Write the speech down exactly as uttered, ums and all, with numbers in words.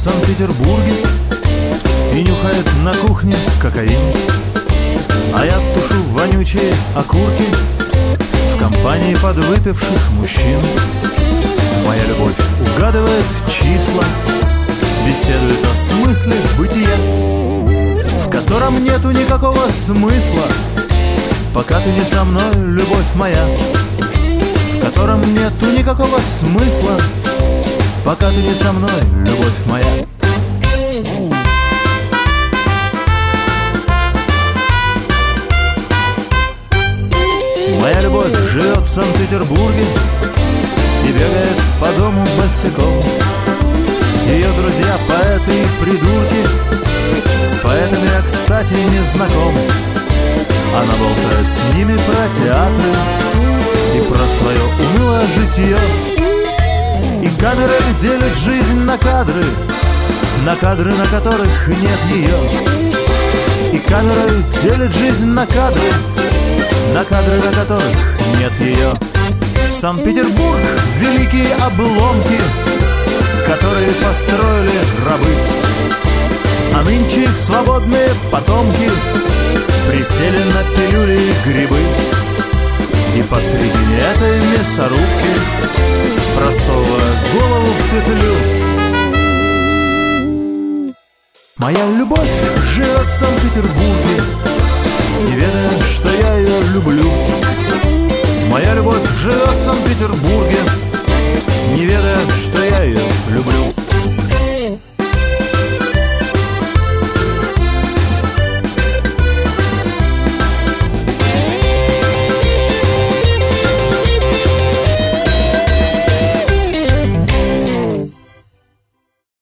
Санкт-Петербурге и нюхает на кухне кокаин, а я тушу вонючие окурки в компании подвыпивших мужчин. Моя любовь угадывает числа, беседует о смысле бытия, в котором нету никакого смысла, пока ты не со мной, любовь моя. В котором нету никакого смысла, пока ты не со мной, любовь моя. Моя любовь живет в Санкт-Петербурге и бегает по дому босиком. Ее друзья поэты и придурки, с поэтами я, кстати, не знаком. Она болтает с ними про театры и про свое унылое житье. И камеры делят жизнь на кадры, на кадры, на которых нет ее. И камеры делят жизнь на кадры, на кадры, на которых нет ее. Санкт-Петербург — великие обломки, которые построили рабы, а нынче их свободные потомки присели на пилюли и грибы. И посредине этой мясорубки, просовывая голову в петлю, моя любовь живет в Санкт-Петербурге, не ведая, что я ее люблю. Моя любовь живет в Санкт-Петербурге